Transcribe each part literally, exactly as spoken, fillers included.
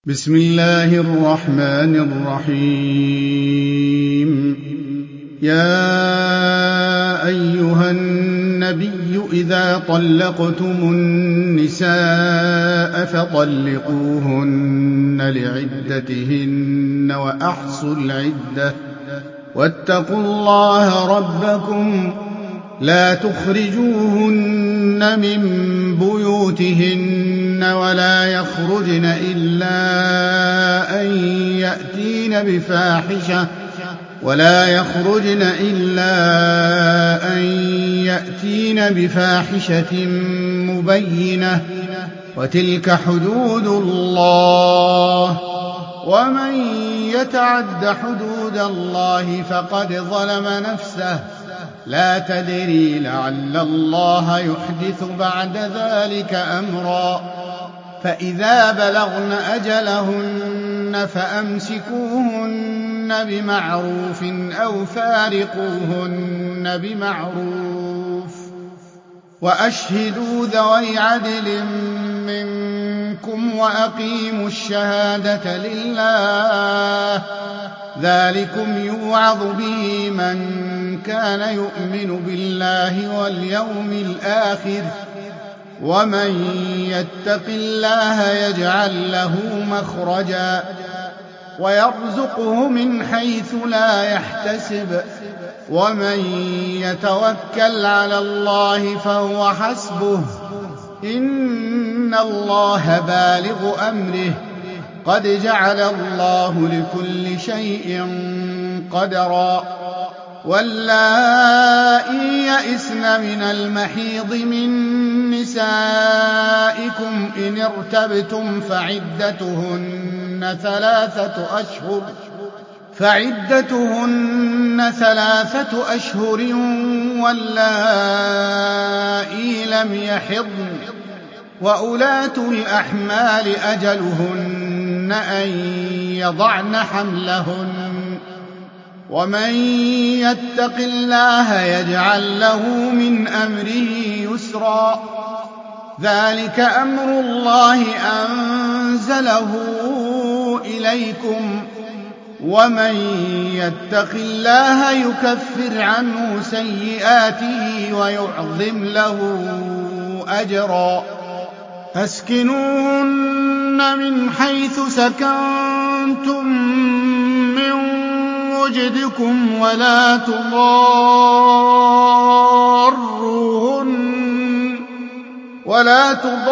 بسم الله الرحمن الرحيم. يا أيها النبي إذا طلقتم النساء فطلقوهن لعدتهن وأحصوا العدة واتقوا الله ربكم لا تخرجوهن من بيوتهن ولا يخرجن إلا أن يأتين بفاحشة ولا يخرجن إلا أن يأتين بفاحشة مبينة وتلك حدود الله ومن يتعد حدود الله فقد ظلم نفسه لا تدري لعل الله يحدث بعد ذلك أمرا. فإذا بلغن أجلهن فأمسكوهن بمعروف أو فارقوهن بمعروف وأشهدوا ذوي عدل منكم وأقيموا الشهادة لله ذلكم يوعظ به من كان يؤمن بالله واليوم الآخر ومن يتق الله يجعل له مخرجا ويرزقه من حيث لا يحتسب ومن يتوكل على الله فهو حسبه إن الله بالغ أمره قد جعل الله لكل شيء قدرا. واللائي يئسن من المحيض من نسائكم إن ارتبتم فعدتهن ثلاثة أشهر فعدتهن ثلاثة أشهر واللائي لم يحضن وأولاة الأحمال أجلهن أن يضعن حملهن ومن يتق الله يجعل له من أمره يسرا. ذلك أمر الله أنزله إليكم ومن يتق الله يكفر عنه سيئاته ويعظم له أجرا. أسكنوهن من حيث سكنتم من وجدكم ولا تضاروهن ولا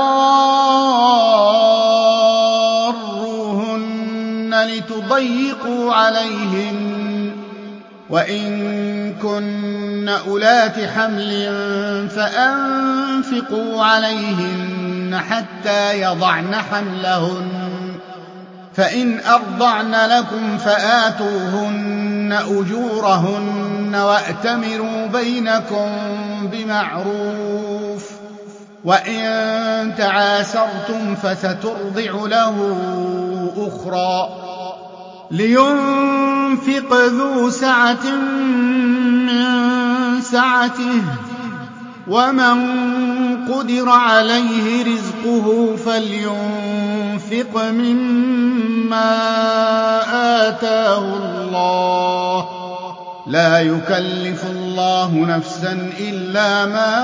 تضاروهن لتضيقوا عليهن وإن كن أولات حمل فأنفقوا عليهن حتى يضعن حملهن فإن أرضعن لكم فآتوهن أجورهن وأتمروا بينكم بمعروف وإن تعاسرتم فسترضع له أخرى. لينفق ذو سعة من سعته ومن قدر عليه رزقه فلينفق مما آتاه الله لا يكلف الله نفسا إلا ما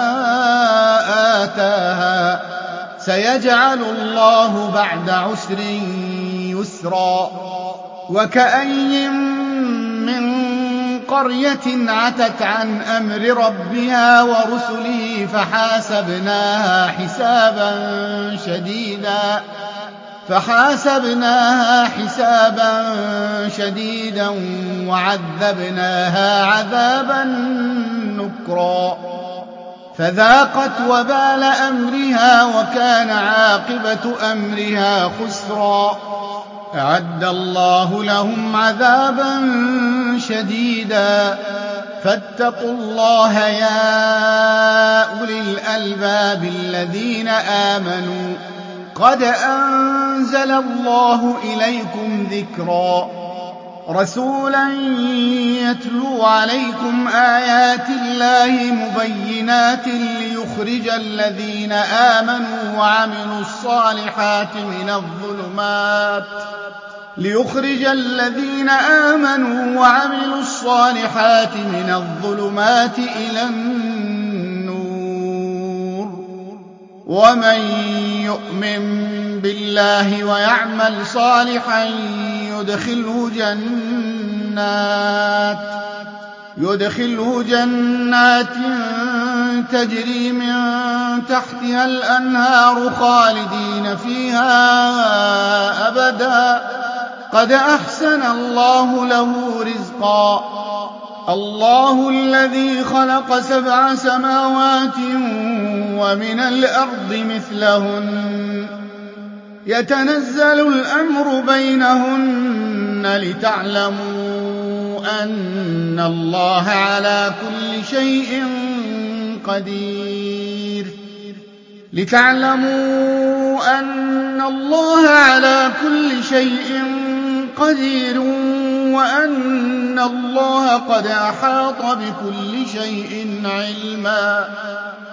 آتاها سيجعل الله بعد عسر يسرا. وكأي من قرية عتت عن أمر ربها ورسله فحاسبناها حسابا شديدا فحاسبناها حسابا شديدا وعذبناها عذابا نكرا فذاقت وبال أمرها وكان عاقبة أمرها خسرا. أعد الله لهم عذابا شديدا فاتقوا الله يا أولي الألباب الذين آمنوا قد أنزل الله إليكم ذكرا رسولا يتلو عليكم آيات الله مبينات ليخرج الذين آمنوا وعملوا الصالحات من الظلمات ليخرج الذين آمنوا وعملوا الصالحات من الظلمات إلى النور. ومن يؤمن بالله ويعمل صالحا يدخله جنات يدخله جنات تجري من تحتها الأنهار خالدين فيها أبدا قد أحسن الله له رزقا. الله الذي خلق سبع سماوات ومن الأرض مثلهن يتنزل الأمر بينهن لتعلموا أن الله على كل شيء قدير لتعلموا أن الله على كل شيء قدير وأن الله قد أحاط بكل شيء علما.